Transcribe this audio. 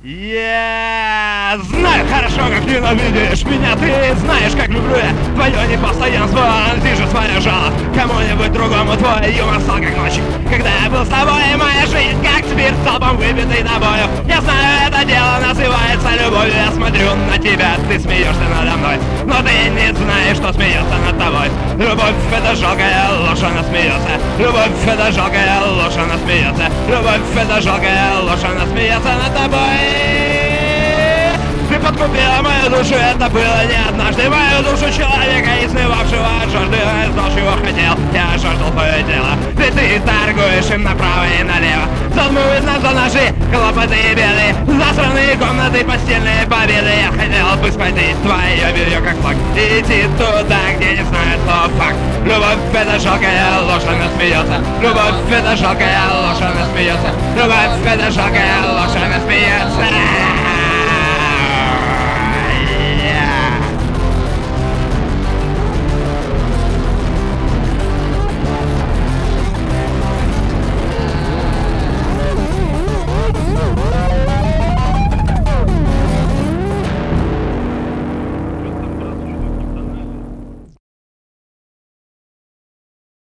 Я знаю хорошо, как ненавидишь меня. Ты знаешь, как люблю я твое непостоянство. Ты же свое жало кому-нибудь другому. Твой юмор стал как ночь, когда я был с тобой. И моя жизнь как теперь столбом выбитый тобою. Я знаю, это дело называется любовью. Я смотрю на тебя, ты смеешься надо мной, но ты не знаешь, что смеется над тобой. Любовь — это жалкая ложь, она смеется. Любовь — это жалкая ложь, она смеется. Любовь — это жалкая ложь, она смеется над тобой. Ты подкупила мою душу, это было не однажды. Мою душу человека, изнывавшего от жажды. Я знал, чего хотел, я жаждал твое тело. Ты торгуешь им направо и налево. Задмывает нас за наши хлопоты и беды. Засранные комнаты, постельные победы. Я хотел бы схватить твое белье как флаг и идти туда, где не знают слов факт. Любовь — это жалкая ложь, она смеется. Любовь — это жалкая ложь, она смеется. Любовь — это жалкая ложь, она смеется.